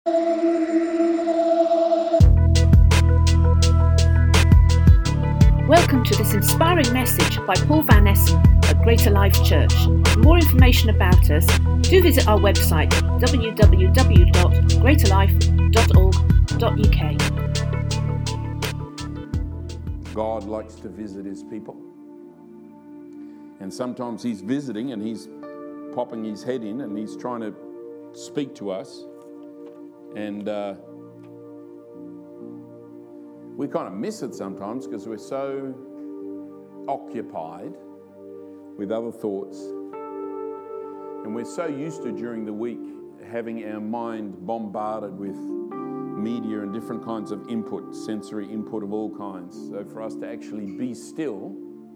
Welcome to this inspiring message by Paul Van Essen at Greater Life Church. For more information about us, do visit our website www.greaterlife.org.uk. God likes to visit his people. And sometimes he's visiting and he's popping his head in and he's trying to speak to us. And we kind of miss it sometimes because we're so occupied with other thoughts. And we're so used to, during the week, having our mind bombarded with media and different kinds of input, sensory input of all kinds. So for us to actually be still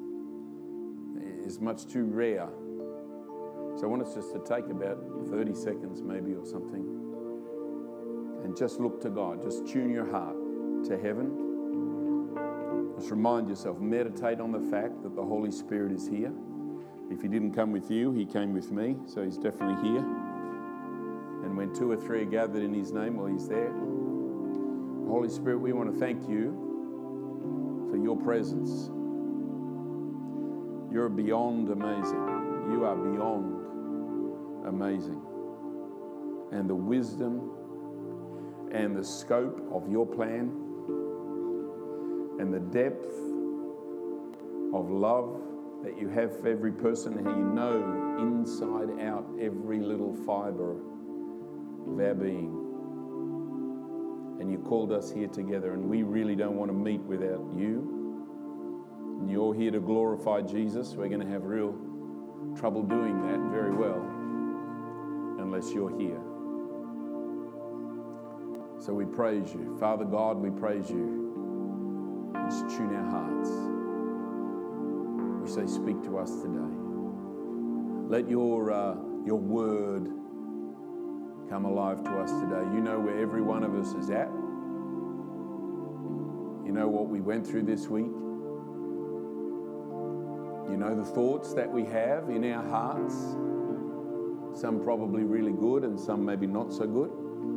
is much too rare. So I want us just to take about 30 seconds maybe or something and just look to God. Just tune your heart to heaven. Just remind yourself, meditate on the fact that the Holy Spirit is here. If he didn't come with you, he came with me, so he's definitely here. And when 2 or 3 are gathered in his name, well, he's there. Holy Spirit, we want to thank you for your presence. You're beyond amazing. You are beyond amazing. And the wisdom and the scope of your plan and the depth of love that you have for every person, how you know inside out every little fiber of our being. And you called us here together, and we really don't want to meet without you. And you're here to glorify Jesus. We're going to have real trouble doing that very well unless you're here. So we praise you. Father God, we praise you. Let's tune our hearts. We say, speak to us today. Let your word come alive to us today. You know where every one of us is at. You know what we went through this week. You know the thoughts that we have in our hearts. Some probably really good and some maybe not so good.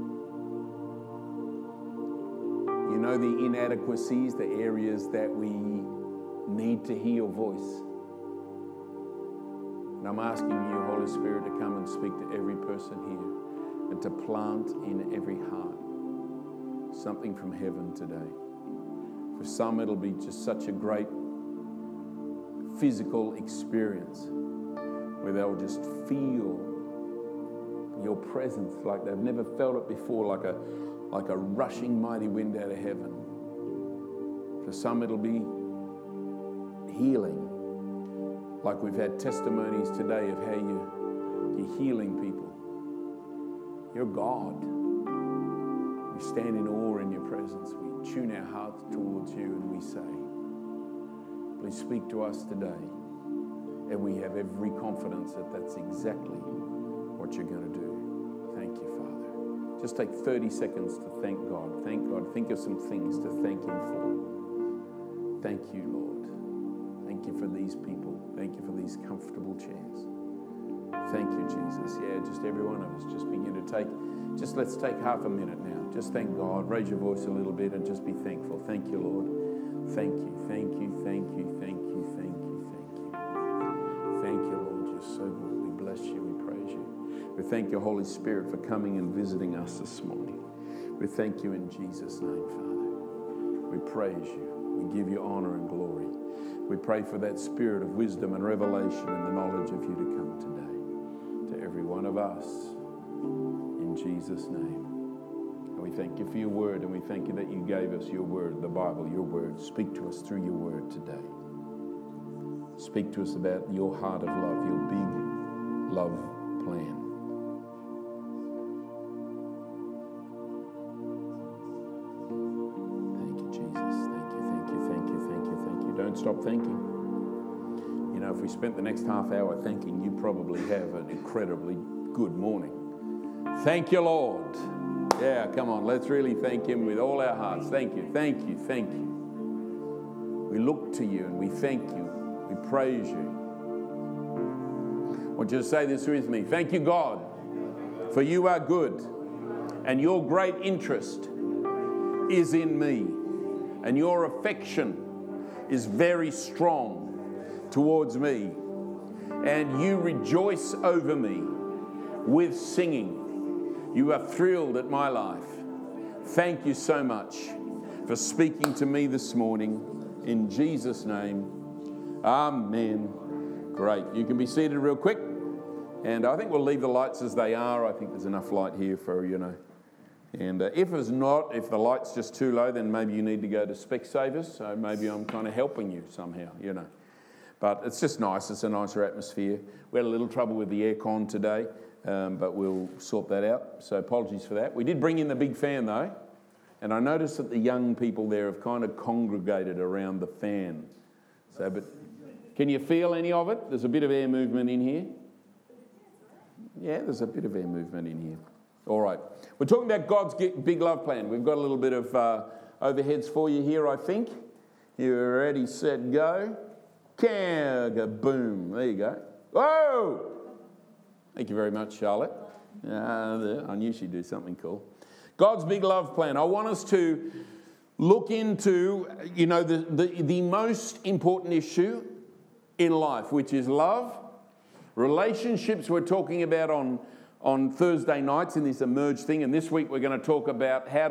You know the inadequacies, the areas that we need to hear your voice. And I'm asking you, Holy Spirit, to come and speak to every person here and to plant in every heart something from heaven today. For some, it'll be just such a great physical experience where they'll just feel your presence like they've never felt it before, like a rushing mighty wind out of heaven. For some, it'll be healing, like we've had testimonies today of how you're healing people. You're God. We stand in awe in your presence. We tune our hearts towards you and we say, please speak to us today. And we have every confidence that that's exactly what you're going to do. Thank you, Father. Just take 30 seconds to thank God. Thank God. Think of some things to thank him for. Thank you, Lord. Thank you for these people. Thank you for these comfortable chairs. Thank you, Jesus. Yeah, just every one of us, just begin to let's take half a minute now. Just thank God. Raise your voice a little bit and just be thankful. Thank you, Lord. Thank you, thank you, thank you, thank you, thank you, thank you. Thank you, Lord. You're so good. We bless you. We praise you. We thank you, Holy Spirit, for coming and visiting us this morning. We thank you in Jesus' name, Father. We praise you. We give you honor and glory. We pray for that spirit of wisdom and revelation and the knowledge of you to come today to every one of us in Jesus' name. And we thank you for your word, and we thank you that you gave us your word, the Bible, your word. Speak to us through your word today. Speak to us about your heart of love, your big love plan. Thank you, Jesus. Thank you, thank you, thank you, thank you, thank you. Don't stop thanking. You know, if we spent the next half hour thanking, you probably have an incredibly good morning. Thank you, Lord. Yeah, come on, let's really thank him with all our hearts. Thank you, thank you, thank you. We look to you and we thank you. We praise you. I want you to say this with me. Thank you, God, for you are good and your great interest is in me, and your affection is very strong towards me, and you rejoice over me with singing. You are thrilled at my life. Thank you so much for speaking to me this morning. In Jesus' name, amen. Great. You can be seated real quick. And I think we'll leave the lights as they are. I think there's enough light here for, And if it's not, if the light's just too low, then maybe you need to go to Specsavers. So maybe I'm kind of helping you somehow, But it's just nice. It's a nicer atmosphere. We had a little trouble with the aircon today, but we'll sort that out. So apologies for that. We did bring in the big fan, though. And I noticed that the young people there have kind of congregated around the fan. So, but can you feel any of it? There's a bit of air movement in here. Yeah, there's a bit of air movement in here. All right. We're talking about God's big love plan. We've got a little bit of overheads for you here, I think. You're ready, set, go. Boom. There you go. Whoa! Thank you very much, Charlotte. I knew she'd do something cool. God's big love plan. I want us to look into, the most important issue in life, which is love. Relationships we're talking about on Thursday nights in this Emerge thing, and this week we're going to talk about how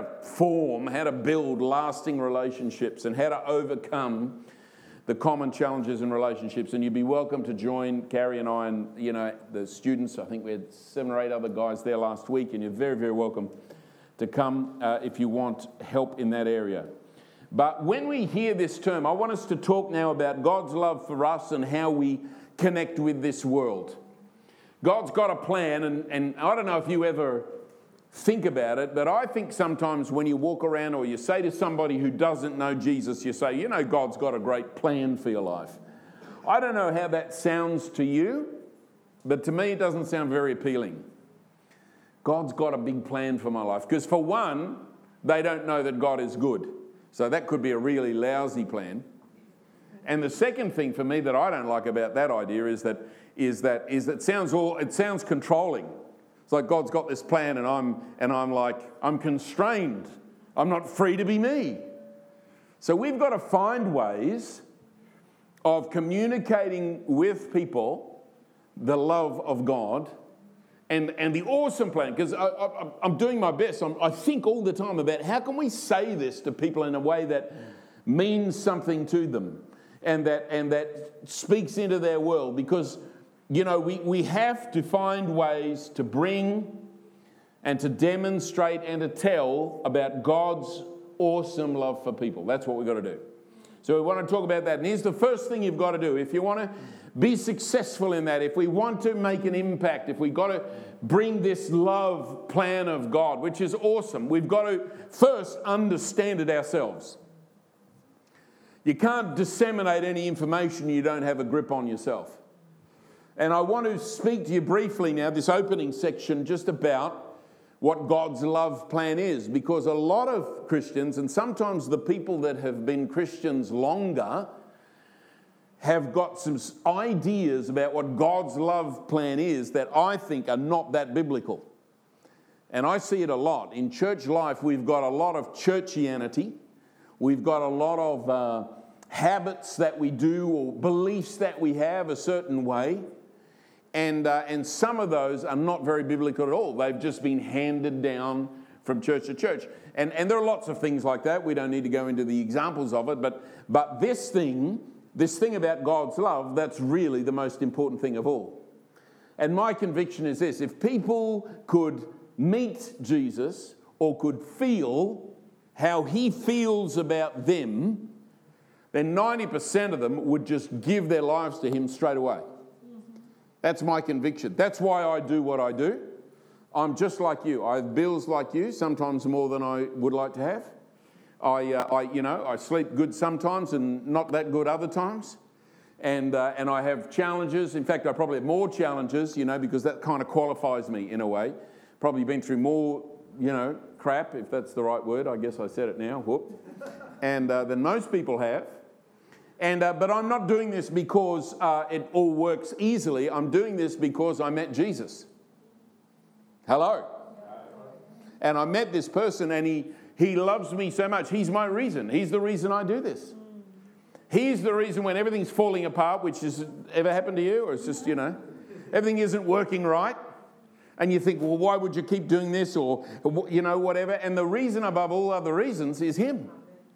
to build lasting relationships and how to overcome the common challenges in relationships. And you'd be welcome to join Carrie and I and, the students. I think we had 7 or 8 other guys there last week, and you're very, very welcome to come if you want help in that area. But when we hear this term, I want us to talk now about God's love for us and how we connect with this world. God's got a plan, and I don't know if you ever think about it, but I think sometimes when you walk around or you say to somebody who doesn't know Jesus, you say, God's got a great plan for your life. I don't know how that sounds to you, but to me it doesn't sound very appealing. God's got a big plan for my life, because for one, they don't know that God is good. So that could be a really lousy plan. And the second thing for me that I don't like about that idea is that it sounds controlling. It's like God's got this plan and I'm constrained. I'm not free to be me. So we've got to find ways of communicating with people the love of God and the awesome plan, because I'm doing my best. I think all the time about how can we say this to people in a way that means something to them and that speaks into their world, because we have to find ways to bring and to demonstrate and to tell about God's awesome love for people. That's what we've got to do. So we want to talk about that. And here's the first thing you've got to do. If you want to be successful in that, if we want to make an impact, if we've got to bring this love plan of God, which is awesome, we've got to first understand it ourselves. You can't disseminate any information you don't have a grip on yourself. And I want to speak to you briefly now, this opening section, just about what God's love plan is, because a lot of Christians, and sometimes the people that have been Christians longer, have got some ideas about what God's love plan is that I think are not that biblical. And I see it a lot. In church life, we've got a lot of churchianity. We've got a lot of habits that we do or beliefs that we have a certain way. And some of those are not very biblical at all. They've just been handed down from church to church. And there are lots of things like that. We don't need to go into the examples of it. But this thing about God's love, that's really the most important thing of all. And my conviction is this: if people could meet Jesus or could feel how he feels about them, then 90% of them would just give their lives to him straight away. That's my conviction. That's why I do what I do. I'm just like you. I have bills like you, sometimes more than I would like to have. I sleep good sometimes and not that good other times. And I have challenges. In fact, I probably have more challenges, because that kind of qualifies me in a way. Probably been through more, crap, if that's the right word. I guess I said it now. Whoop. And than most people have. But I'm not doing this because it all works easily. I'm doing this because I met Jesus. Hello. And I met this person, and he loves me so much. He's my reason. He's the reason I do this. He's the reason when everything's falling apart, which has ever happened to you, or it's just, everything isn't working right. And you think, well, why would you keep doing this, or, whatever. And the reason above all other reasons is him.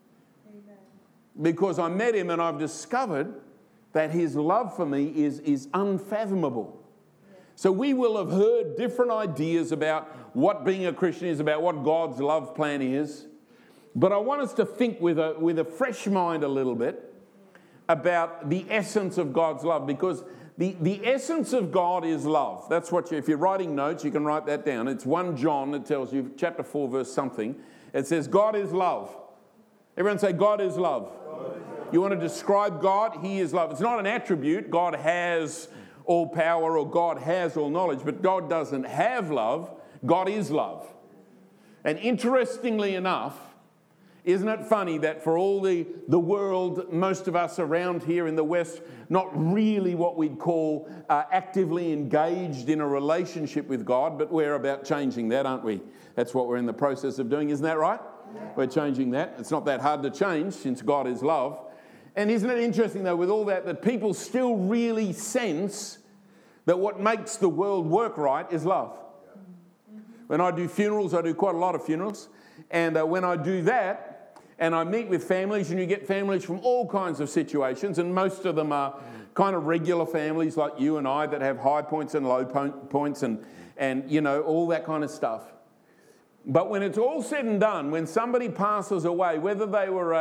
Because I met him and I've discovered that his love for me is unfathomable. So we will have heard different ideas about what being a Christian is, about what God's love plan is. But I want us to think with a fresh mind a little bit about the essence of God's love, because the essence of God is love. That's what if you're writing notes, you can write that down. It's 1 John that tells you, chapter 4, verse something. It says, God is love. Everyone say, God is love. You want to describe God? He is love. It's not an attribute. God has all power or God has all knowledge, but God doesn't have love. God is love. And interestingly enough, isn't it funny that for all the world, most of us around here in the West, not really what we'd call actively engaged in a relationship with God, but we're about changing that, aren't we? That's what we're in the process of doing, isn't that right? Yeah. We're changing that. It's not that hard to change since God is love. And isn't it interesting, though, with all that people still really sense that what makes the world work right is love. When I do funerals, I do quite a lot of funerals, and when I do that, and I meet with families, and you get families from all kinds of situations, and most of them are kind of regular families like you and I that have high points and low points and all that kind of stuff. But when it's all said and done, when somebody passes away, whether they were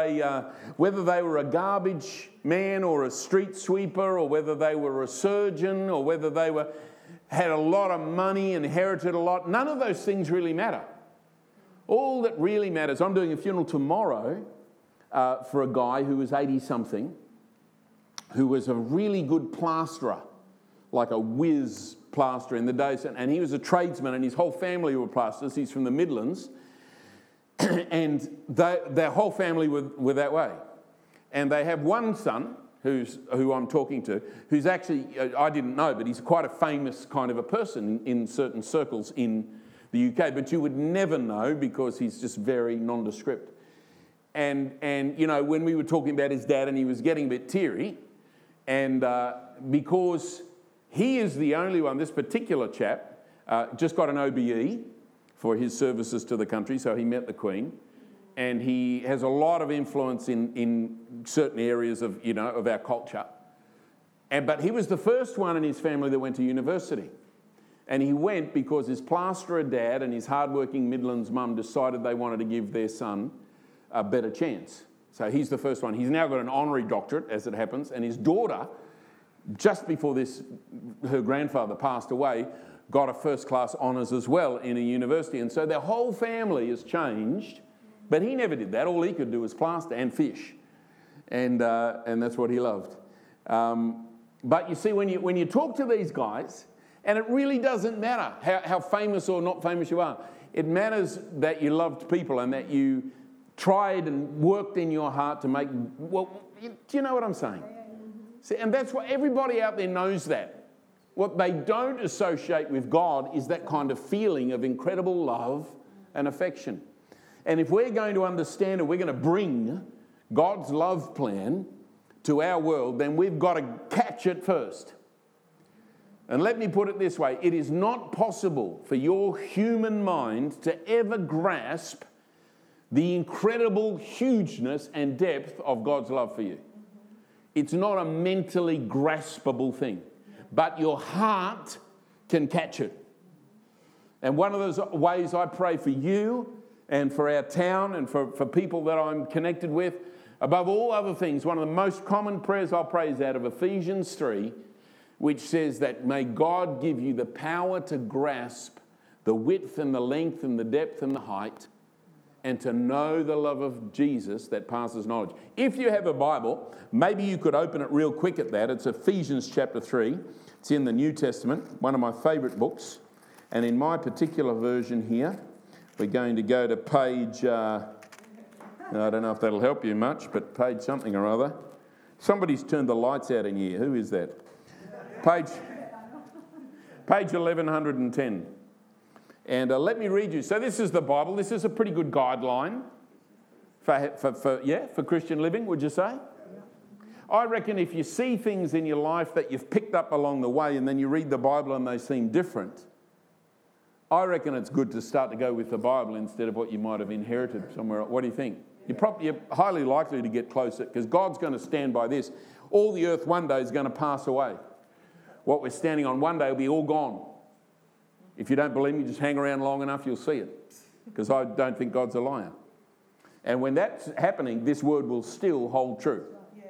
a garbage man or a street sweeper, or whether they were a surgeon, or whether they had a lot of money, inherited a lot, none of those things really matter. All that really matters, I'm doing a funeral tomorrow for a guy who was 80-something, who was a really good plasterer, like a whiz plasterer in the days, and he was a tradesman, and his whole family were plasterers. He's from the Midlands, and their whole family were that way. And they have one son, who I'm talking to, who's actually, I didn't know, but he's quite a famous kind of a person in certain circles in the UK, but you would never know because he's just very nondescript. And when we were talking about his dad, and he was getting a bit teary, and because he is the only one, this particular chap, just got an OBE for his services to the country, so he met the Queen, and he has a lot of influence in certain areas of our culture. But he was the first one in his family that went to university. And he went because his plasterer dad and his hardworking Midlands mum decided they wanted to give their son a better chance. So he's the first one. He's now got an honorary doctorate, as it happens, and his daughter, just before her grandfather passed away, got a first-class honours as well in a university. And so their whole family has changed, but he never did that. All he could do was plaster and fish, and that's what he loved. But you see, when you talk to these guys, and it really doesn't matter how famous or not famous you are. It matters that you loved people and that you tried and worked in your heart to make... Well, do you know what I'm saying? See, and that's what everybody out there knows that. What they don't associate with God is that kind of feeling of incredible love and affection. And if we're going to understand it, we're going to bring God's love plan to our world, then we've got to catch it first. And let me put it this way, it is not possible for your human mind to ever grasp the incredible hugeness and depth of God's love for you. It's not a mentally graspable thing, but your heart can catch it. And one of those ways I pray for you and for our town and for people that I'm connected with, above all other things, one of the most common prayers I'll pray is out of Ephesians 3, which says that may God give you the power to grasp the width and the length and the depth and the height, and to know the love of Jesus that passes knowledge. If you have a Bible, maybe you could open it real quick at that. It's Ephesians chapter 3. It's in the New Testament, one of my favourite books. And in my particular version here, we're going to go to page, I don't know if that'll help you much, but page something or other. Somebody's turned the lights out in here. Who is that? Page 1110. And let me read you. So this is the Bible. This is a pretty good guideline for Christian living, would you say? I reckon if you see things in your life that you've picked up along the way and then you read the Bible and they seem different, I reckon it's good to start to go with the Bible instead of what you might have inherited somewhere else. What do you think? You're highly likely to get closer because God's going to stand by this. All the earth one day is going to pass away. What we're standing on one day will be all gone. If you don't believe me, just hang around long enough, you'll see it. Because I don't think God's a liar. And when that's happening, this word will still hold true.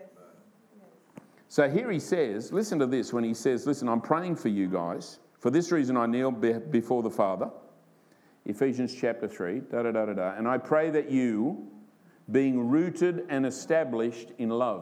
So here he says, listen to this, when he says, listen, I'm praying for you guys. For this reason I kneel before the Father. Ephesians chapter 3, and I pray that you, being rooted and established in love.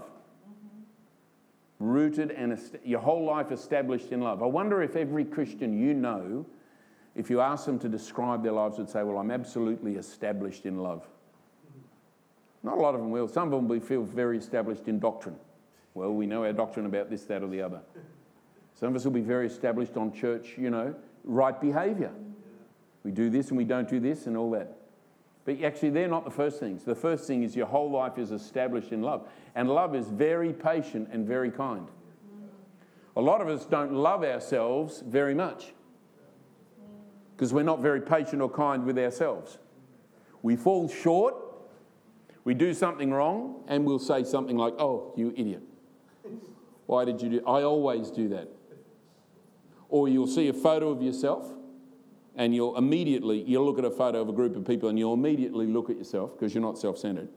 Rooted and your whole life established in love. I wonder if every Christian you know, if you ask them to describe their lives, would say, well, I'm absolutely established in love. Not a lot of them will. Some of them will feel very established in doctrine. Well, we know our doctrine about this, that, or the other. Some of us will be very established on church, right behaviour. We do this and we don't do this and all that. But actually, they're not the first things. The first thing is your whole life is established in love. And love is very patient and very kind. A lot of us don't love ourselves very much because we're not very patient or kind with ourselves. We fall short, we do something wrong, and we'll say something like, oh, you idiot. Why did you do? I always do that. Or you'll see a photo of yourself and you'll look at a photo of a group of people and you'll immediately look at yourself because you're not self-centered.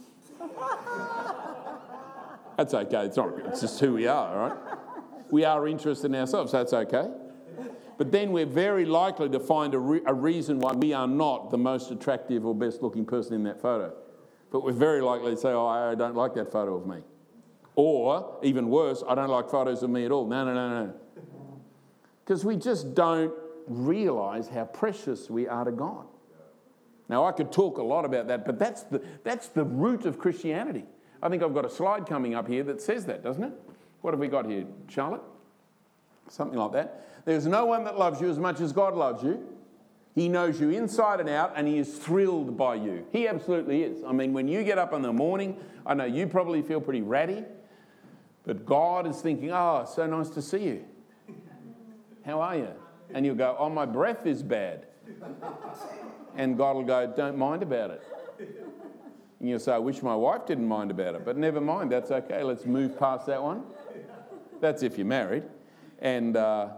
That's okay. It's just who we are, right? We are interested in ourselves. That's okay. But then we're very likely to find a reason why we are not the most attractive or best looking person in that photo. But we're very likely to say, oh, I don't like that photo of me. Or, even worse, I don't like photos of me at all. No. Because we just don't realise how precious we are to God. Now, I could talk a lot about that, but that's the root of Christianity. I think I've got a slide coming up here that says that, doesn't it? What have we got here, Charlotte? Something like that. There's no one that loves you as much as God loves you. He knows you inside and out, and he is thrilled by you. He absolutely is. I mean, when you get up in the morning, I know you probably feel pretty ratty, but God is thinking, oh, so nice to see you. How are you? And you'll go, oh, my breath is bad. And God will go, don't mind about it. And you'll say, I wish my wife didn't mind about it, but never mind, that's okay. Let's move past that one. That's if you're married. And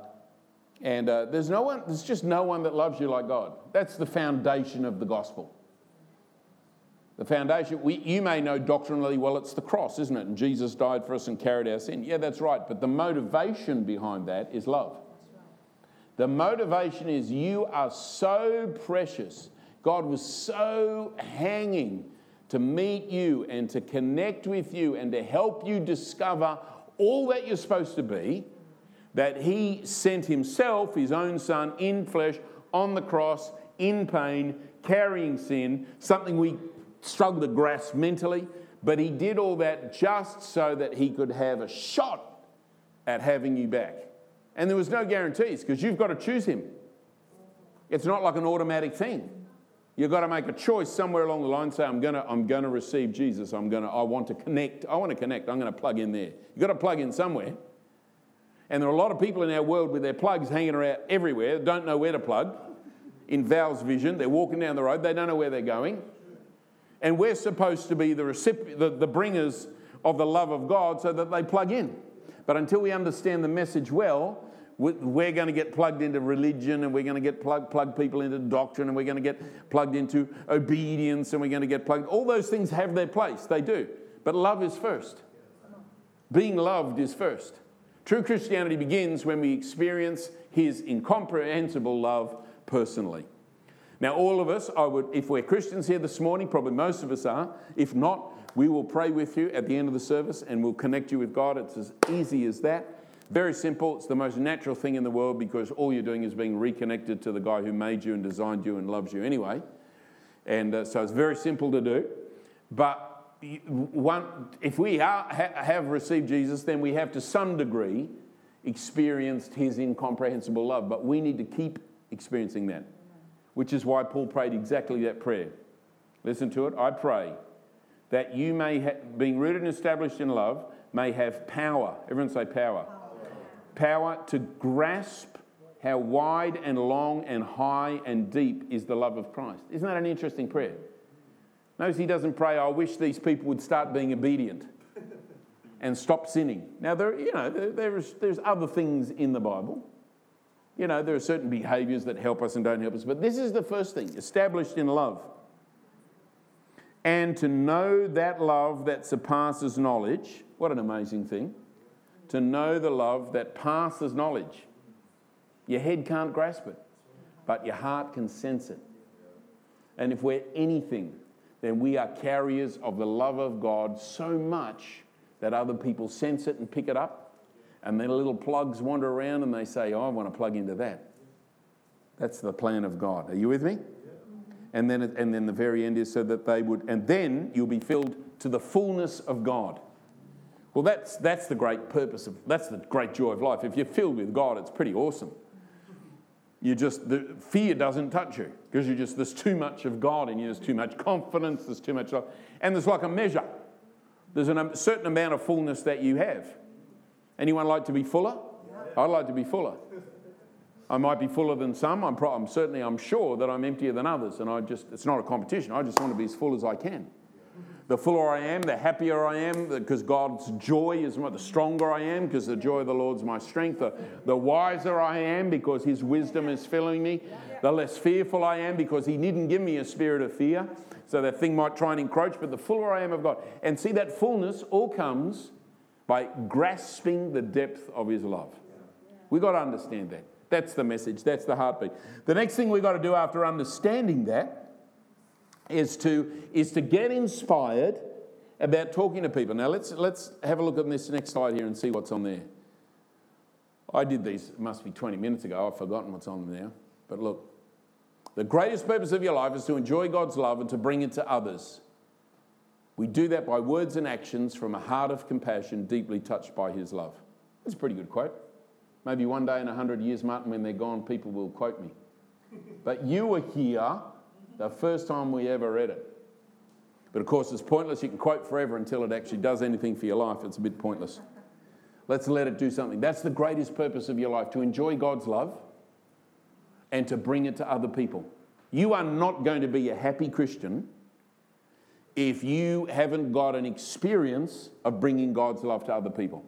there's just no one that loves you like God. That's the foundation of the gospel. The foundation, you may know doctrinally, well, it's the cross, isn't it? And Jesus died for us and carried our sin. Yeah, that's right. But the motivation behind that is love. The motivation is you are so precious. God was so hanging to meet you and to connect with you and to help you discover all that you're supposed to be, that he sent himself, his own son, in flesh, on the cross, in pain, carrying sin, something we struggle to grasp mentally, but he did all that just so that he could have a shot at having you back. And there was no guarantees because you've got to choose him. It's not like an automatic thing. You've got to make a choice somewhere along the line, say, I'm going to receive Jesus. I want to connect. I'm going to plug in there. You've got to plug in somewhere. And there are a lot of people in our world with their plugs hanging around everywhere, don't know where to plug. In Val's vision, they're walking down the road, they don't know where they're going. And we're supposed to be the bringers of the love of God so that they plug in. But until we understand the message well, we're going to get plugged into religion, and we're going to get plug people into doctrine, and we're going to get plugged into obedience, and we're going to get plugged. All those things have their place, they do. But love is first. Being loved is first. True Christianity begins when we experience his incomprehensible love personally. Now, all of us, if we're Christians here this morning, probably most of us are. If not, we will pray with you at the end of the service and we'll connect you with God. It's as easy as that. Very simple. It's the most natural thing in the world because all you're doing is being reconnected to the guy who made you and designed you and loves you anyway. And so it's very simple to do. But if we have received Jesus, then we have to some degree experienced his incomprehensible love. But we need to keep experiencing that. which is why Paul prayed exactly that prayer. Listen to it. I pray that you may, being rooted and established in love, may have power. Everyone say power. Power to grasp how wide and long and high and deep is the love of Christ. Isn't that an interesting prayer? Notice he doesn't pray, I wish these people would start being obedient and stop sinning. Now, there's other things in the Bible. You know, there are certain behaviours that help us and don't help us. But this is the first thing, established in love. And to know that love that surpasses knowledge. What an amazing thing. To know the love that passes knowledge. Your head can't grasp it, but your heart can sense it. And if we're anything, then we are carriers of the love of God so much that other people sense it and pick it up, and their little plugs wander around and they say, oh, I want to plug into that. That's the plan of God. Are you with me? And then the very end is so that they would, and then you'll be filled to the fullness of God. Well, that's the great purpose that's the great joy of life. If you're filled with God, it's pretty awesome. The fear doesn't touch you because there's too much of God in you. There's too much confidence. There's too much love. And there's like a measure. There's a certain amount of fullness that you have. Anyone like to be fuller? I'd like to be fuller. I might be fuller than some. I'm sure that I'm emptier than others. And it's not a competition. I just want to be as full as I can. The fuller I am, the happier I am, because God's joy is the stronger I am, because the joy of the Lord's my strength. The wiser I am, because his wisdom is filling me. The less fearful I am, because he didn't give me a spirit of fear, so that thing might try and encroach, but the fuller I am of God. And see, that fullness all comes by grasping the depth of his love. We've got to understand that. That's the message. That's the heartbeat. The next thing we've got to do after understanding that is to get inspired about talking to people. Now, let's have a look at this next slide here and see what's on there. I did these, it must be 20 minutes ago. I've forgotten what's on them now. But look, the greatest purpose of your life is to enjoy God's love and to bring it to others. We do that by words and actions from a heart of compassion deeply touched by his love. That's a pretty good quote. Maybe one day in 100 years, Martin, when they're gone, people will quote me. But you were here the first time we ever read it. But of course, it's pointless. You can quote forever until it actually does anything for your life. It's a bit pointless. Let's let it do something. That's the greatest purpose of your life, to enjoy God's love and to bring it to other people. You are not going to be a happy Christian if you haven't got an experience of bringing God's love to other people.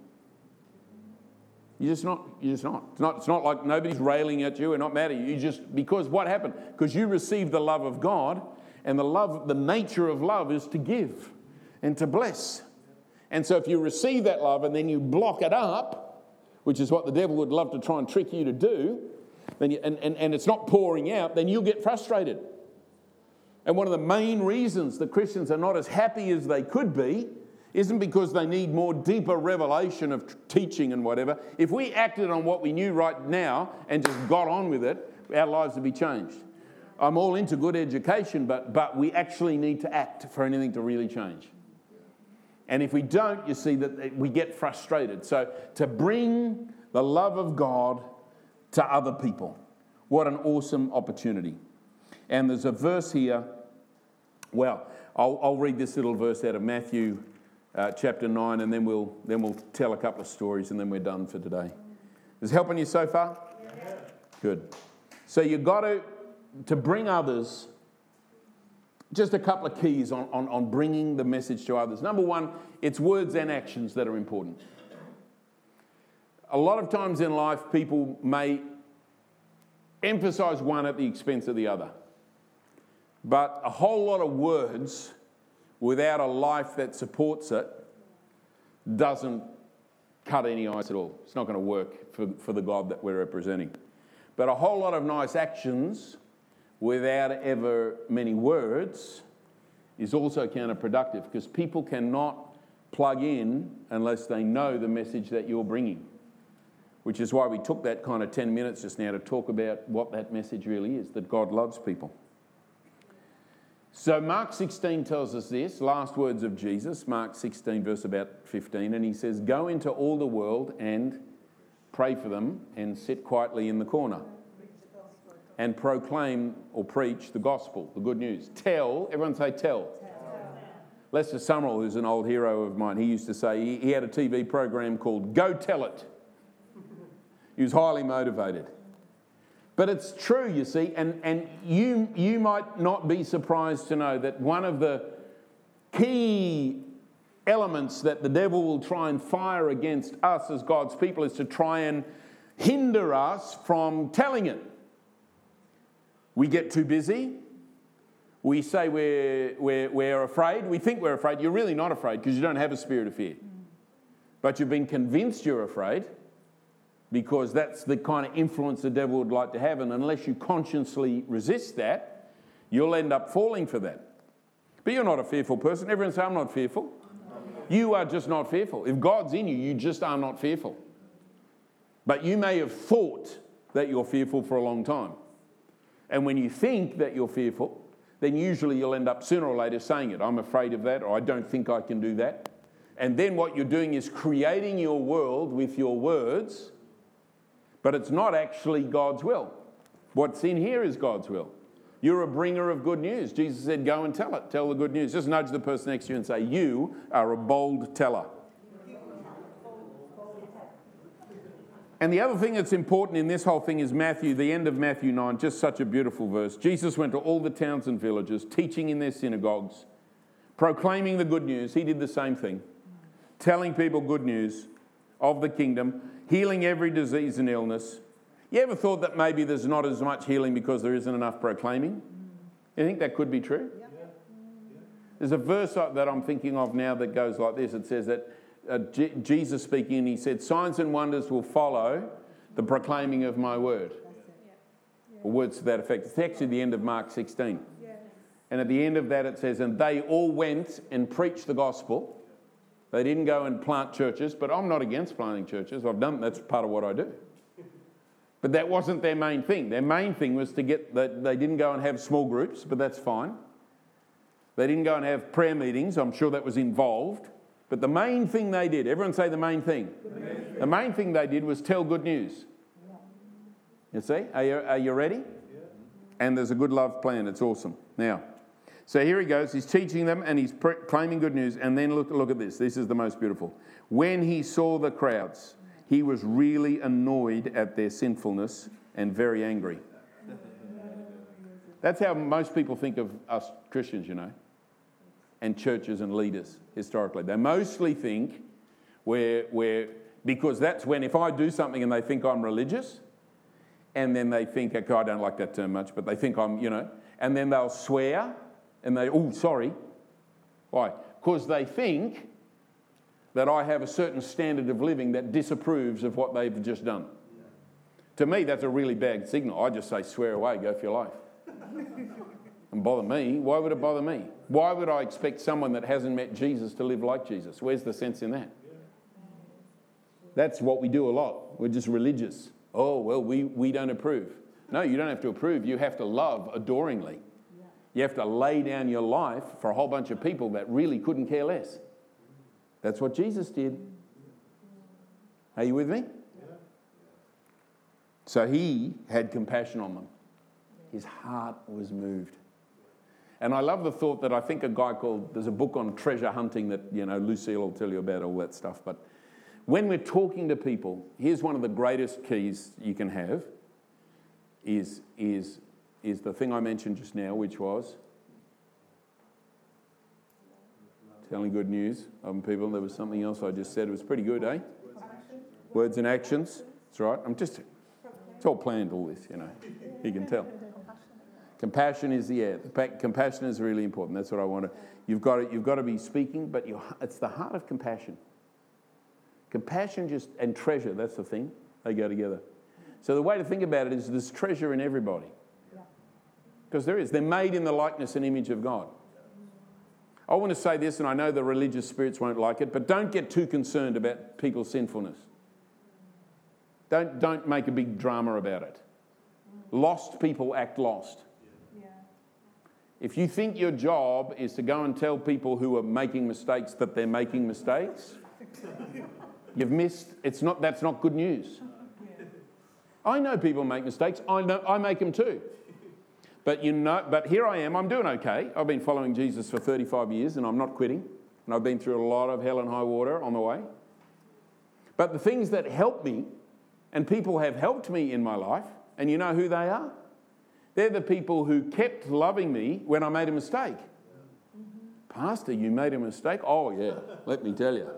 You're just not. It's not like nobody's railing at you and not mad at you. Because what happened? Because you received the love of God, and the nature of love is to give and to bless. And so if you receive that love and then you block it up, which is what the devil would love to try and trick you to do, then and it's not pouring out, then you'll get frustrated. And one of the main reasons that Christians are not as happy as they could be isn't because they need more deeper revelation of teaching and whatever. If we acted on what we knew right now and just got on with it, our lives would be changed. I'm all into good education, but we actually need to act for anything to really change. And if we don't, you see that we get frustrated. So to bring the love of God to other people, what an awesome opportunity. And there's a verse here. Well, I'll read this little verse out of Matthew chapter 9, and then we'll tell a couple of stories, and then we're done for today. Is it helping you so far? Yeah. Good. So you've got to bring others, just a couple of keys on bringing the message to others. Number one, it's words and actions that are important. A lot of times in life, people may emphasize one at the expense of the other. But a whole lot of words without a life that supports it doesn't cut any ice at all. It's not going to work for the God that we're representing. But a whole lot of nice actions without ever many words is also counterproductive, because people cannot plug in unless they know the message that you're bringing, which is why we took that kind of 10 minutes just now to talk about what that message really is, that God loves people. So Mark 16 tells us this, last words of Jesus, Mark 16 verse about 15, and he says, go into all the world and pray for them and sit quietly in the corner. and proclaim or preach the gospel, the good news. Tell, everyone say tell. Lester Summerall, who's an old hero of mine, he used to say he had a TV program called Go Tell It. He was highly motivated. But it's true, you see, and you might not be surprised to know that one of the key elements that the devil will try and fire against us as God's people is to try and hinder us from telling it. We get too busy. We say we're afraid. We think we're afraid. You're really not afraid because you don't have a spirit of fear. But you've been convinced you're afraid because that's the kind of influence the devil would like to have. And unless you consciously resist that, you'll end up falling for that. But you're not a fearful person. Everyone say, I'm not fearful. You are just not fearful. If God's in you, you just are not fearful. But you may have thought that you're fearful for a long time. And when you think that you're fearful, then usually you'll end up sooner or later saying it. I'm afraid of that, or I don't think I can do that. And then what you're doing is creating your world with your words, but it's not actually God's will. What's in here is God's will. You're a bringer of good news. Jesus said, go and tell it. Tell the good news. Just nudge the person next to you and say, you are a bold teller. And the other thing that's important in this whole thing is Matthew, the end of Matthew 9, just such a beautiful verse. Jesus went to all the towns and villages, teaching in their synagogues, proclaiming the good news. He did the same thing, telling people good news of the kingdom, healing every disease and illness. You ever thought that maybe there's not as much healing because there isn't enough proclaiming? You think that could be true? There's a verse that I'm thinking of now that goes like this. It says that Jesus speaking, and he said, signs and wonders will follow the proclaiming of my word. Or words to that effect. It's actually the end of Mark 16. And at the end of that it says, and they all went and preached the gospel. They didn't go and plant churches, but I'm not against planting churches. That's part of what I do. But that wasn't their main thing. Their main thing was to get that they didn't go and have small groups, but that's fine. They didn't go and have prayer meetings. I'm sure that was involved. But the main thing they did, everyone say the main thing. The main thing they did was tell good news. You see? Are you ready? And there's a good love plan. It's awesome. Now, so here he goes. He's teaching them and he's claiming good news. And then look at this. This is the most beautiful. When he saw the crowds, he was really annoyed at their sinfulness and very angry. That's how most people think of us Christians, you know, and churches and leaders historically. They mostly think because that's when if I do something and they think I'm religious, and then they think, okay, I don't like that term much, but they think I'm, you know, and then they'll swear and sorry. Why? Because they think that I have a certain standard of living that disapproves of what they've just done. To me, that's a really bad signal. I just say, swear away, go for your life. And bother me. Why would it bother me? Why would I expect someone that hasn't met Jesus to live like Jesus? Where's the sense in that? That's what we do a lot. We're just religious. Oh, well, we don't approve. No, you don't have to approve. You have to love adoringly. You have to lay down your life for a whole bunch of people that really couldn't care less. That's what Jesus did. Are you with me? So he had compassion on them. His heart was moved. And I love the thought that I think there's a book on treasure hunting that, you know, Lucille will tell you about all that stuff. But when we're talking to people, here's one of the greatest keys you can have is the thing I mentioned just now, which was telling good news of people. There was something else I just said. It was pretty good, eh? Words and actions. That's right. It's all planned, all this, you know. You can tell. Compassion is compassion is really important. That's what I want to. You've got to be speaking, but it's the heart of compassion. Compassion and treasure. That's the thing. They go together. So the way to think about it is there's treasure in everybody, because there is. They're made in the likeness and image of God. I want to say this, and I know the religious spirits won't like it, but don't get too concerned about people's sinfulness. Don't make a big drama about it. Lost people act lost. If you think your job is to go and tell people who are making mistakes that they're making mistakes, you've missed. That's not good news. I know people make mistakes. I know I make them too. But here I am. I'm doing okay. I've been following Jesus for 35 years and I'm not quitting. And I've been through a lot of hell and high water on the way. But the things that help me, and people have helped me in my life, and you know who they are? They're the people who kept loving me when I made a mistake. Pastor, you made a mistake? Oh, yeah, let me tell you.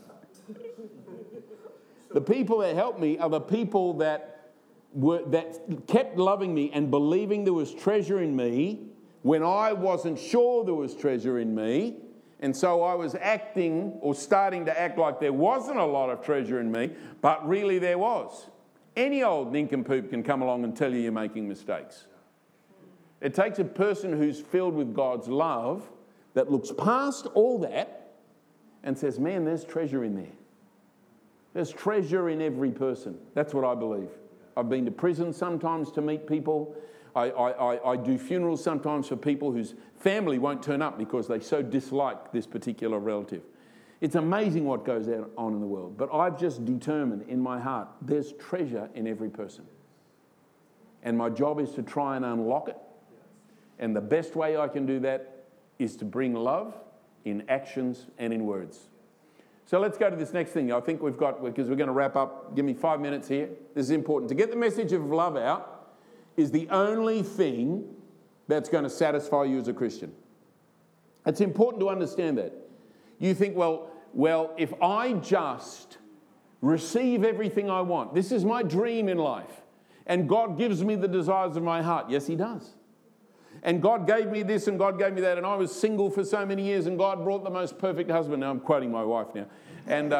The people that helped me are the people that kept loving me and believing there was treasure in me when I wasn't sure there was treasure in me. And so I was acting or starting to act like there wasn't a lot of treasure in me, but really there was. Any old nincompoop can come along and tell you you're making mistakes. It takes a person who's filled with God's love that looks past all that and says, man, there's treasure in there. There's treasure in every person. That's what I believe. I've been to prison sometimes to meet people. I do funerals sometimes for people whose family won't turn up because they so dislike this particular relative. It's amazing what goes on in the world. But I've just determined in my heart, there's treasure in every person. And my job is to try and unlock it. And the best way I can do that is to bring love in actions and in words. So let's go to this next thing. I think we've got, because we're going to wrap up. Give me 5 minutes here. This is important. To get the message of love out is the only thing that's going to satisfy you as a Christian. It's important to understand that. You think, well, if I just receive everything I want, this is my dream in life, and God gives me the desires of my heart. Yes, He does. And God gave me this and God gave me that, and I was single for so many years and God brought the most perfect husband. Now I'm quoting my wife now. And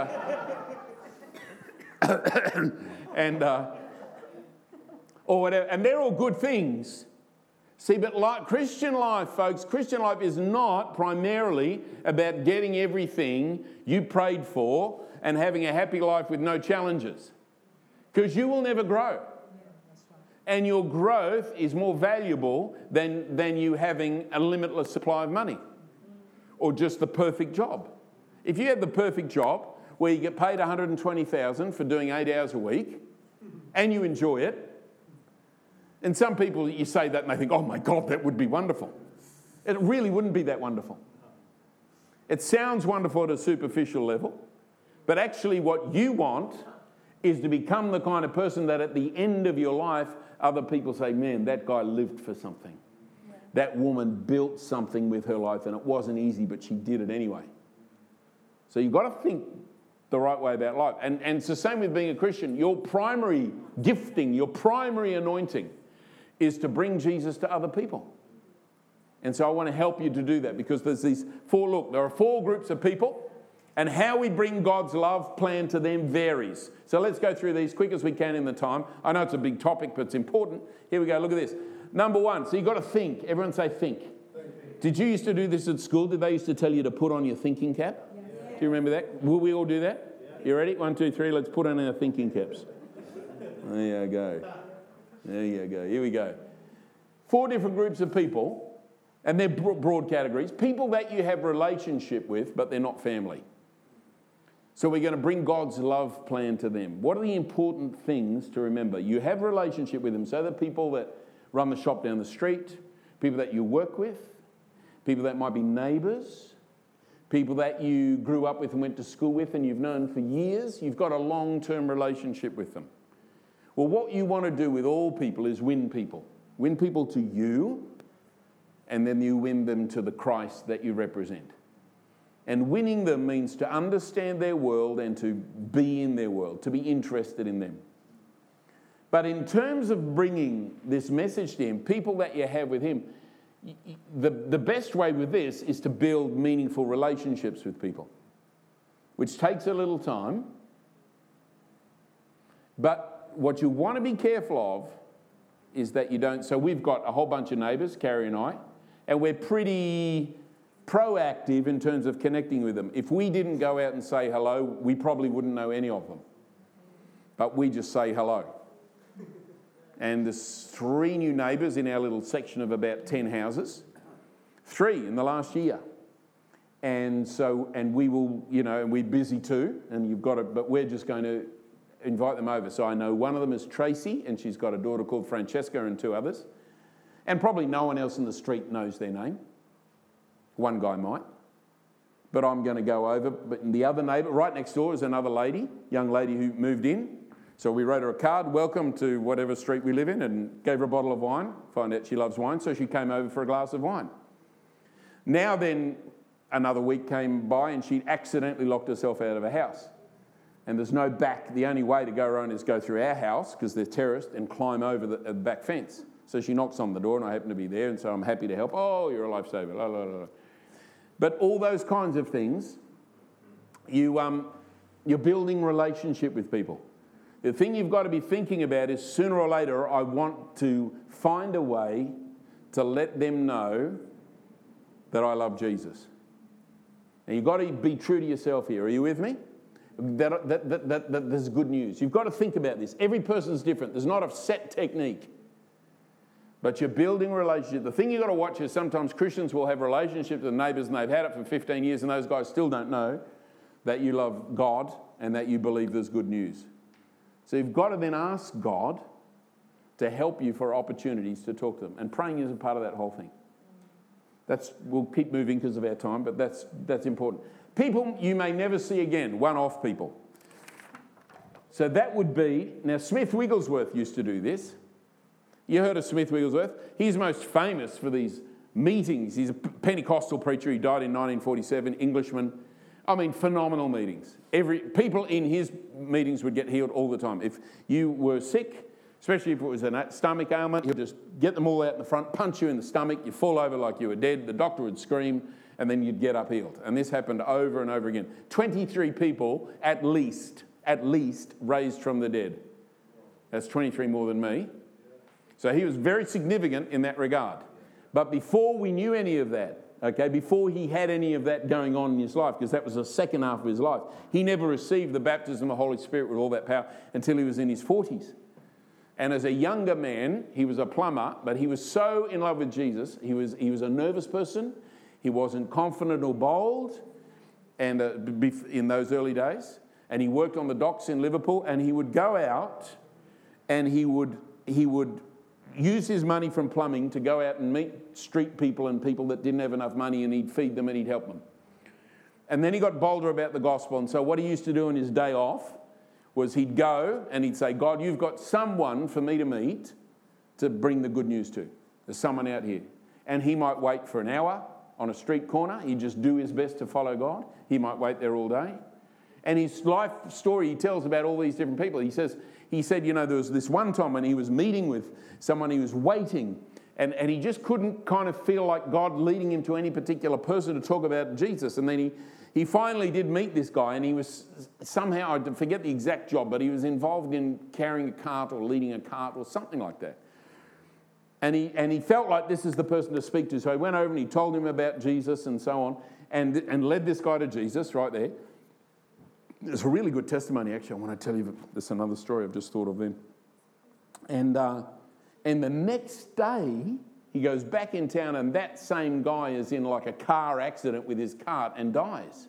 or whatever. And they're all good things. See, but like Christian life, folks, Christian life is not primarily about getting everything you prayed for and having a happy life with no challenges. Because you will never grow. And your growth is more valuable than you having a limitless supply of money or just the perfect job. If you have the perfect job where you get paid $120,000 for doing 8 hours a week and you enjoy it, and some people, you say that and they think, oh my God, that would be wonderful. It really wouldn't be that wonderful. It sounds wonderful at a superficial level, but actually what you want is to become the kind of person that at the end of your life, other people say, man, that guy lived for something. Yeah. That woman built something with her life and it wasn't easy, but she did it anyway. So you've got to think the right way about life. And it's the same with being a Christian. Your primary gifting, your primary anointing is to bring Jesus to other people. And so I want to help you to do that because there's these there are 4 groups of people. And how we bring God's love plan to them varies. So let's go through these quick as we can in the time. I know it's a big topic, but it's important. Here we go. Look at this. Number 1. So you've got to think. Everyone say think. Did you used to do this at school? Did they used to tell you to put on your thinking cap? Yes. Do you remember that? Will we all do that? Yeah. You ready? 1, 2, 3. Let's put on our thinking caps. There you go. There you go. Here we go. 4 different groups of people, and they're broad categories. People that you have relationship with, but they're not family. So we're going to bring God's love plan to them. What are the important things to remember? You have a relationship with them. So the people that run the shop down the street, people that you work with, people that might be neighbours, people that you grew up with and went to school with and you've known for years, you've got a long-term relationship with them. Well, what you want to do with all people is win people. Win people to you, and then you win them to the Christ that you represent. And winning them means to understand their world and to be in their world, to be interested in them. But in terms of bringing this message to Him, people that you have with Him, the best way with this is to build meaningful relationships with people, which takes a little time. But what you want to be careful of is that you don't... So we've got a whole bunch of neighbours, Carrie and I, and we're pretty proactive in terms of connecting with them. If we didn't go out and say hello, we probably wouldn't know any of them. But we just say hello. And there's 3 new neighbours in our little section of about 10 houses. 3 in the last year. And so, and we will, and we're busy too, and you've got it, but we're just going to invite them over. So I know one of them is Tracy, and she's got a daughter called Francesca and 2 others. And probably no one else in the street knows their name. One guy might. But I'm going to go over. But the other neighbour, right next door, is another lady, young lady who moved in. So we wrote her a card, welcome to whatever street we live in, and gave her a bottle of wine. Find out she loves wine, so she came over for a glass of wine. Now then, another week came by and she'd accidentally locked herself out of a house. And there's no back. The only way to go around is go through our house, because they're terraced, and climb over the back fence. So she knocks on the door, and I happen to be there, and so I'm happy to help. Oh, you're a lifesaver. La, la, la. But all those kinds of things, you're building relationship with people. The thing you've got to be thinking about is, sooner or later, I want to find a way to let them know that I love Jesus. And you've got to be true to yourself here. Are you with me? That there's good news. You've got to think about this. Every person's different. There's not a set technique. But you're building a relationship. The thing you've got to watch is sometimes Christians will have relationships with neighbours, and they've had it for 15 years, and those guys still don't know that you love God and that you believe there's good news. So you've got to then ask God to help you for opportunities to talk to them. And praying is a part of that whole thing. We'll keep moving because of our time, but that's important. People you may never see again, one-off people. So that would be, now Smith Wigglesworth used to do this. You heard of Smith Wigglesworth? He's most famous for these meetings. He's a Pentecostal preacher. He died in 1947, Englishman. I mean, phenomenal meetings. People in his meetings would get healed all the time. If you were sick, especially if it was a stomach ailment, he'd just get them all out in the front, punch you in the stomach, you fall over like you were dead, the doctor would scream, and then you'd get up healed. And this happened over and over again. 23 people at least raised from the dead. That's 23 more than me. So he was very significant in that regard. But before we knew any of that, okay, before he had any of that going on in his life, because that was the second half of his life, he never received the baptism of the Holy Spirit with all that power until he was in his 40s. And as a younger man, he was a plumber, but he was so in love with Jesus. He was a nervous person. He wasn't confident or bold, and in those early days. And he worked on the docks in Liverpool, and he would go out and he would use his money from plumbing to go out and meet street people and people that didn't have enough money, and he'd feed them and he'd help them. And then he got bolder about the gospel. And so what he used to do on his day off was he'd go and he'd say, God, you've got someone for me to meet to bring the good news to. There's someone out here. And he might wait for an hour on a street corner. He'd just do his best to follow God. He might wait there all day. And his life story, he tells about all these different people. He said, there was this one time when he was meeting with someone, he was waiting, and he just couldn't kind of feel like God leading him to any particular person to talk about Jesus. And then he finally did meet this guy, and he was somehow, I forget the exact job, but he was involved in carrying a cart or leading a cart or something like that. And he felt like this is the person to speak to. So he went over and he told him about Jesus and so on, and led this guy to Jesus right there. It's a really good testimony, actually. I want to tell you this another story I've just thought of then. And the next day, he goes back in town, and that same guy is in like a car accident with his cart and dies.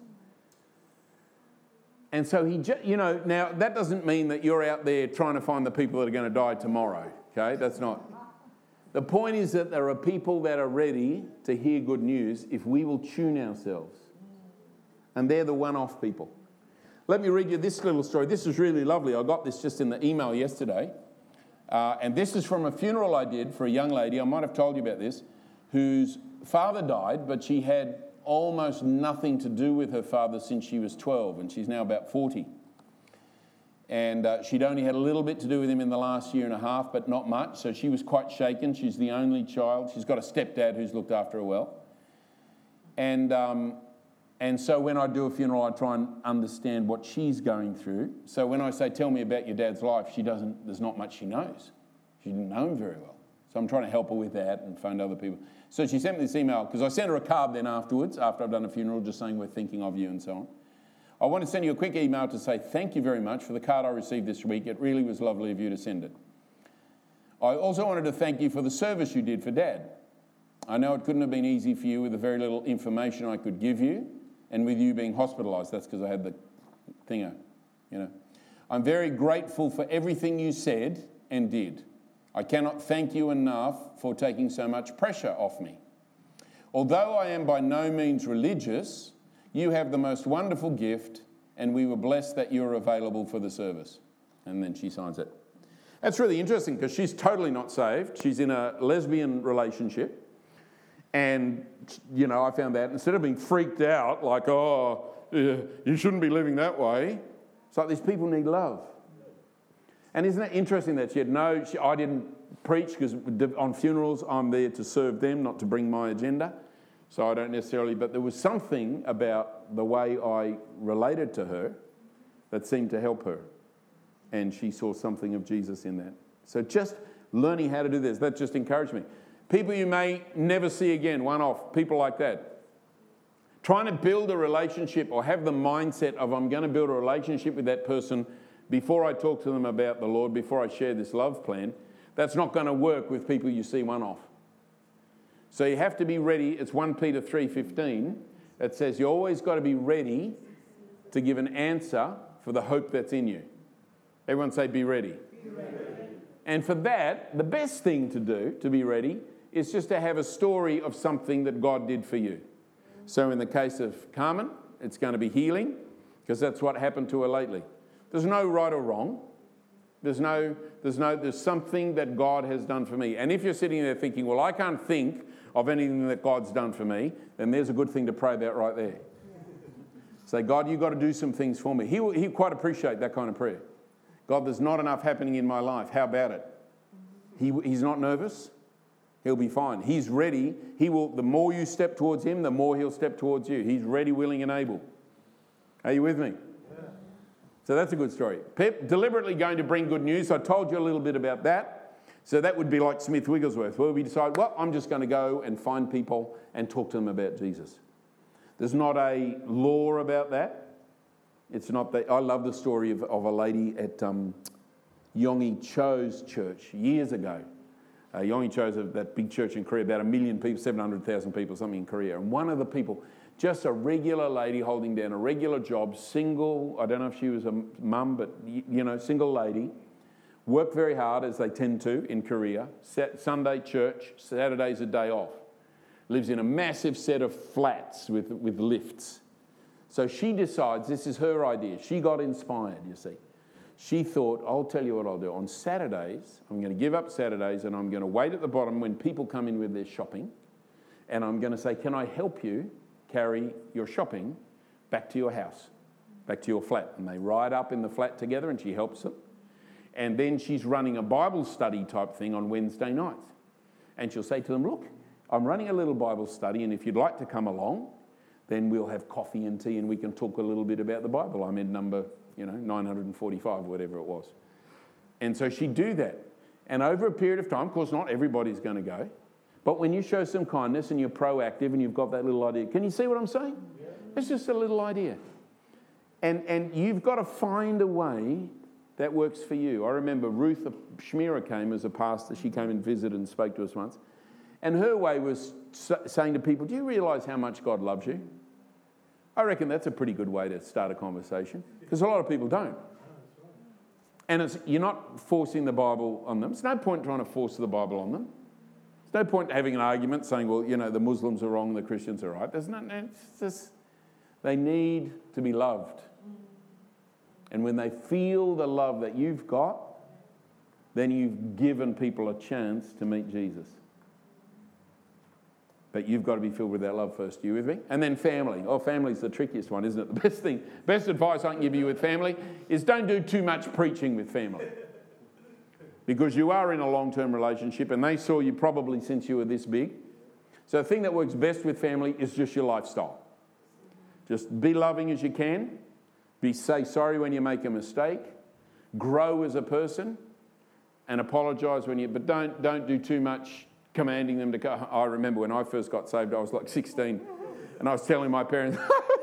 And so now that doesn't mean that you're out there trying to find the people that are going to die tomorrow, okay? That's not. The point is that there are people that are ready to hear good news if we will tune ourselves. And they're the one-off people. Let me read you this little story. This is really lovely. I got this just in the email yesterday. And this is from a funeral I did for a young lady, I might have told you about this, whose father died, but she had almost nothing to do with her father since she was 12, and she's now about 40. And she'd only had a little bit to do with him in the last year and a half, but not much, so she was quite shaken. She's the only child. She's got a stepdad who's looked after her well. And so when I do a funeral, I try and understand what she's going through. So when I say, tell me about your dad's life, there's not much she knows. She didn't know him very well. So I'm trying to help her with that and phone other people. So she sent me this email, because I sent her a card then afterwards, after I've done a funeral, just saying we're thinking of you and so on. I want to send you a quick email to say thank you very much for the card I received this week. It really was lovely of you to send it. I also wanted to thank you for the service you did for Dad. I know it couldn't have been easy for you with the very little information I could give you, and with you being hospitalised. That's because I had the thinger, I'm very grateful for everything you said and did. I cannot thank you enough for taking so much pressure off me. Although I am by no means religious, you have the most wonderful gift, and we were blessed that you're available for the service. And then she signs it. That's really interesting because she's totally not saved. She's in a lesbian relationship. And, you know, I found that instead of being freaked out, like, oh, you shouldn't be living that way, it's like these people need love. And isn't it interesting that I didn't preach because on funerals I'm there to serve them, not to bring my agenda. So I don't necessarily, but there was something about the way I related to her that seemed to help her. And she saw something of Jesus in that. So just learning how to do this, that just encouraged me. People you may never see again, one-off, people like that. Trying to build a relationship or have the mindset of I'm going to build a relationship with that person before I talk to them about the Lord, before I share this love plan, that's not going to work with people you see one-off. So you have to be ready. It's 1 Peter 3:15 that says you always got to be ready to give an answer for the hope that's in you. Everyone say, be ready. Be ready. And for that, the best thing to do, to be ready, is just to have a story of something that God did for you. So in the case of Carmen, it's going to be healing, because that's what happened to her lately. There's no right or wrong. There's something that God has done for me. And if you're sitting there thinking, well, I can't think of anything that God's done for me, then there's a good thing to pray about right there. Say, God, you've got to do some things for me. He'll quite appreciate that kind of prayer. God, there's not enough happening in my life. How about it? He's not nervous. He'll be fine. He's ready. The more you step towards him, the more he'll step towards you. He's ready, willing, and able. Are you with me? Yeah. So that's a good story. Pip, deliberately going to bring good news. I told you a little bit about that. So that would be like Smith Wigglesworth, where we decide, well, I'm just going to go and find people and talk to them about Jesus. There's not a law about that. It's not that. I love the story of a lady at Yonggi Cho's church years ago. Yonggi Cho's that big church in Korea, about 1 million people, 700,000 people, something in Korea. And one of the people, just a regular lady holding down a regular job, single, I don't know if she was a mum, but, single lady, worked very hard, as they tend to in Korea. Sunday church, Saturday's a day off. Lives in a massive set of flats with lifts. So she decides, this is her idea. She got inspired, you see. She thought, I'll tell you what I'll do. On Saturdays, I'm going to give up Saturdays and I'm going to wait at the bottom when people come in with their shopping. And I'm going to say, can I help you carry your shopping back to your house, back to your flat? And they ride up in the flat together and she helps them. And then she's running a Bible study type thing on Wednesday nights. And she'll say to them, look, I'm running a little Bible study and if you'd like to come along, then we'll have coffee and tea and we can talk a little bit about the Bible. I'm in number 945, whatever it was. And so she'd do that. And over a period of time, of course, not everybody's going to go, but when you show some kindness and you're proactive and you've got that little idea, can you see what I'm saying? Yeah. It's just a little idea. And you've got to find a way that works for you. I remember Ruth Schmierer came as a pastor. She came and visited and spoke to us once. And her way was saying to people, do you realise how much God loves you? I reckon that's a pretty good way to start a conversation because a lot of people don't. And you're not forcing the Bible on them. There's no point trying to force the Bible on them. There's no point having an argument saying, well, the Muslims are wrong, the Christians are right. It's just, they need to be loved. And when they feel the love that you've got, then you've given people a chance to meet Jesus. But you've got to be filled with that love first. Are you with me? And then family. Oh, family's the trickiest one, isn't it? The best advice I can give you with family is don't do too much preaching with family. Because you are in a long-term relationship and they saw you probably since you were this big. So the thing that works best with family is just your lifestyle. Just be loving as you can. Say sorry when you make a mistake. Grow as a person. And apologise but don't do too much commanding them to go. I remember when I first got saved, I was like 16, and I was telling my parents,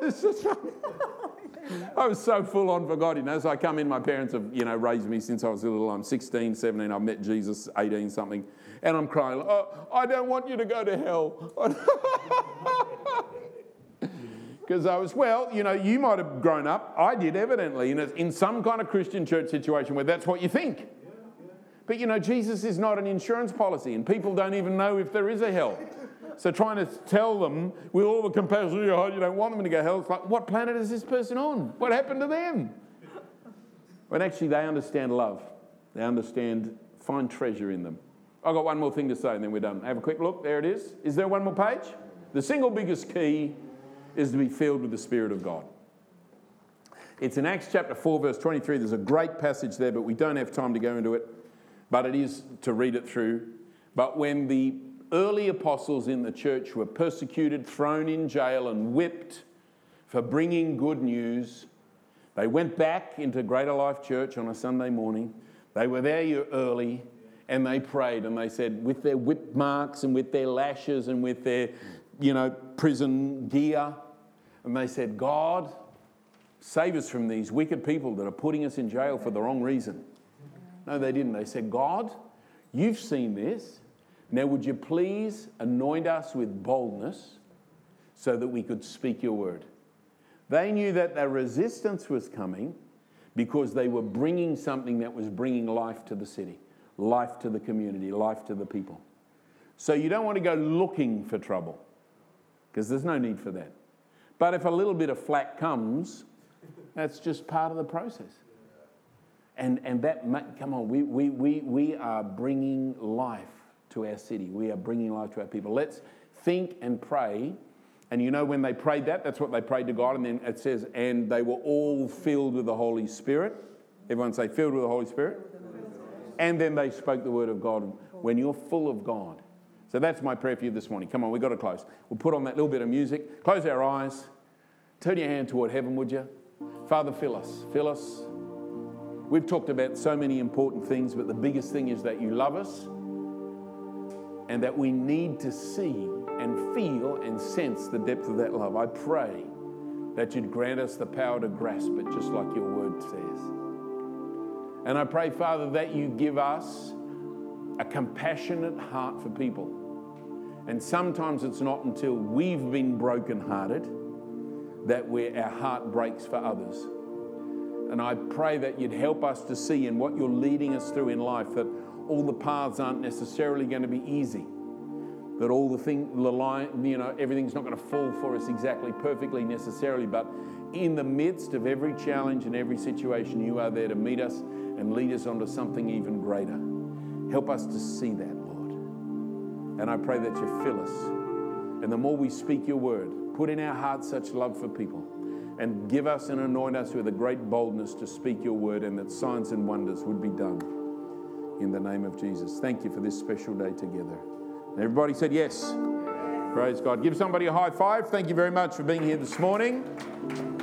I was so full on for God, So I come in, my parents have, raised me since I was little. I'm 16, 17, I met Jesus, 18 something, and I'm crying, oh, I don't want you to go to hell. Because I was, you might have grown up, I did evidently, in some kind of Christian church situation where that's what you think. But Jesus is not an insurance policy, and people don't even know if there is a hell. So trying to tell them with all the compassion you don't want them to go to hell, it's like, what planet is this person on? What happened to them? But actually they understand love. They find treasure in them. I've got one more thing to say and then we're done. Have a quick look. There it is. Is there one more page? The single biggest key is to be filled with the Spirit of God. It's in Acts chapter 4, verse 23. There's a great passage there, but we don't have time to go into it. But it is to read it through. But when the early apostles in the church were persecuted, thrown in jail and whipped for bringing good news, they went back into Greater Life Church on a Sunday morning. They were there early and they prayed and they said, with their whip marks and with their lashes and with their, prison gear, and they said, God, save us from these wicked people that are putting us in jail for the wrong reason. No, they didn't. They said, God, you've seen this. Now would you please anoint us with boldness so that we could speak your word? They knew that their resistance was coming because they were bringing something that was bringing life to the city, life to the community, life to the people. So you don't want to go looking for trouble because there's no need for that. But if a little bit of flack comes, that's just part of the process. And that, come on, we are bringing life to our city. We are bringing life to our people. Let's think and pray. And when they prayed that's what they prayed to God. And then it says, and they were all filled with the Holy Spirit. Everyone say, filled with the Holy Spirit. And then they spoke the word of God. When you're full of God. So that's my prayer for you this morning. Come on, we've got to close. We'll put on that little bit of music. Close our eyes. Turn your hand toward heaven, would you? Father, fill us. Fill us. We've talked about so many important things, but the biggest thing is that you love us and that we need to see and feel and sense the depth of that love. I pray that you'd grant us the power to grasp it, just like your word says. And I pray, Father, that you give us a compassionate heart for people. And sometimes it's not until we've been brokenhearted that our heart breaks for others. And I pray that you'd help us to see in what you're leading us through in life that all the paths aren't necessarily going to be easy. That everything's not going to fall for us exactly perfectly necessarily, but in the midst of every challenge and every situation, you are there to meet us and lead us onto something even greater. Help us to see that, Lord. And I pray that you fill us. And the more we speak your word, put in our hearts such love for people, and give us and anoint us with a great boldness to speak your word, and that signs and wonders would be done in the name of Jesus. Thank you for this special day together. And everybody said yes. Praise God. Give somebody a high five. Thank you very much for being here this morning.